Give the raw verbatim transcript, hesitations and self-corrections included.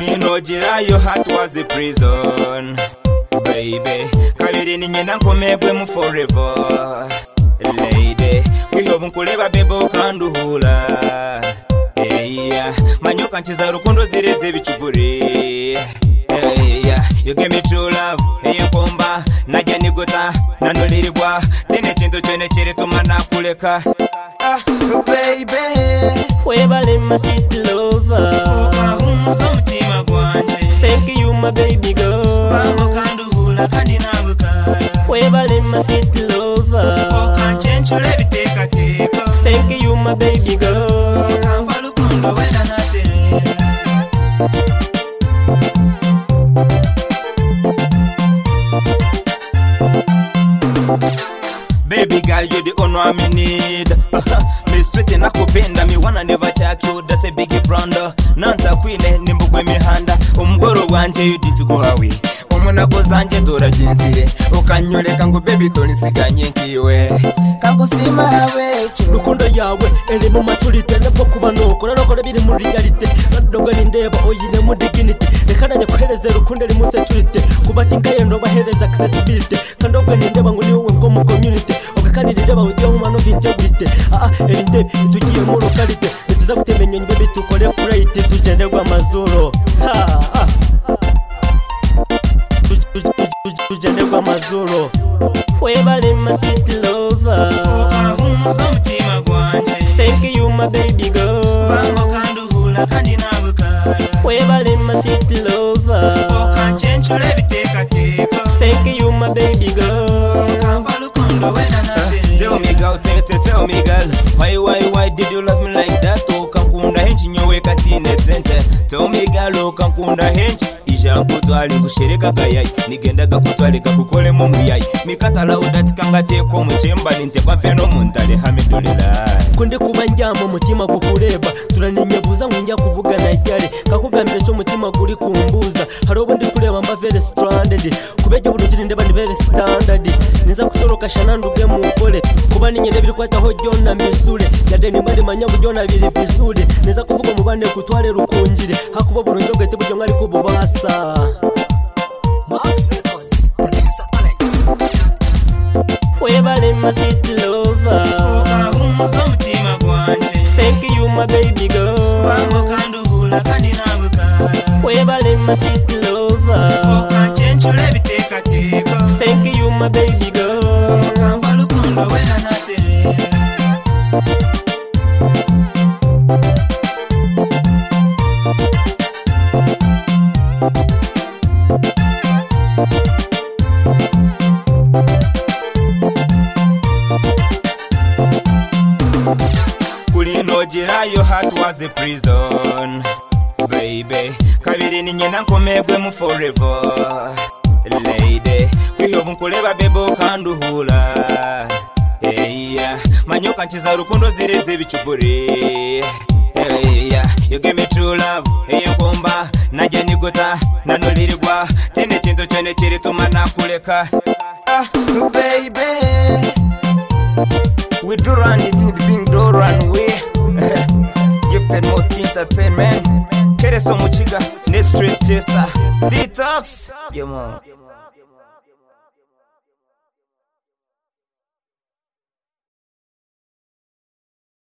Kulino jira your heart was a prison baby kabiri ni nyina nkomegwe mu forever lady kwihobu nkuleba bebo kanduhula yeah manyoka nchiza rukundo zireze bichuburi yeah you give me true love hey komba najya nigota nanolirigwa tene chinto chene chiri tumana kuleka ah baby webale my sweet lover ukahumuza mutima gwanje thank you my baby girl bambo kanduhula kandi nabukara webale my sweet lover ukanchenchule biteka teka thank you my baby girl kamba lukundo wena naterera baby girl you the only one me need me sweet na kupenda me wanna never check you that's a big branda nanta kwine nimbugwe mihanda umugoro wanje you did to go away umuna bozanje dora jinsire ukanyoleka ngo baby tonisiganye nkiwe kangusima hawe rukundo yawe eri mu maturite nebwo kuba noko narokore biri muri realite nadoga nindeba oyine mu dignity rekana kuhereza rukundo ri mu security kubati ngayendo bahereza accessibility kandoga nindeba ngo ni wowe ngo mu community okakani ndeba with your man of integrity ah eri nde tugiye mu locality tuza gutemenya baby tukore flight tugende kwa mazuro ha ah tugende kwa mazuro webale my sweet lover ukahumuza mutima gwanje thank you my baby girl bambo kanduhula kandi nabukara webale my sweet lover ukanchenchule biteka teka thank you my baby girl kamba lukundo wena naterera tell me girl tell, tell me girl why why why did you love me like that ukankunda henchi nyowe katine center tell me girl ukankunda henchi ijambo twali kushereka gayayi nigendaga kutwalika kukole mu muyayi mikatala udati kangateko muchemba ninte kwa feno muntale hamidulila kunde kuba njyamo mutima gukureba turaninyebuza nkunjya kuvuga najyare kakugambira cyo mutima kuri kumbuza harobo ndi kureba mba very stranded kubeje burukiri ndeba ni very standard niza kusoroka shananduge mu kole kuba ninyene biri kwata ho jona mbisule yade ni bari manyabu jona biri visule niza kuvuga mubane kutwale rukunjire hakuba burunjo gete buryo ngari kububasa Max Records, producer Alex. webale my sweet lover ukahumuza mutima gwanje thank you my baby girl bambo kanduhula kandi nabukara webale my sweet lover ukanchenchule biteka teka thank you my baby girl kamba lukundo wena naterera Kulino jira your heart was a prison baby kabiri ni nyina nkomegwe mu forever lady kwihobu nkuleba bebo kanduhula yeah manyoka nchiza rukundo zireze bichuburi yeah you give me true love hey komba najya nigota nanolirigwa tene chinto chene chiri tumana kuleka ah baby we do run it the thing do run away gifted most entertainment Kereso Muchiga, ne stress chaser, detox, yeah man.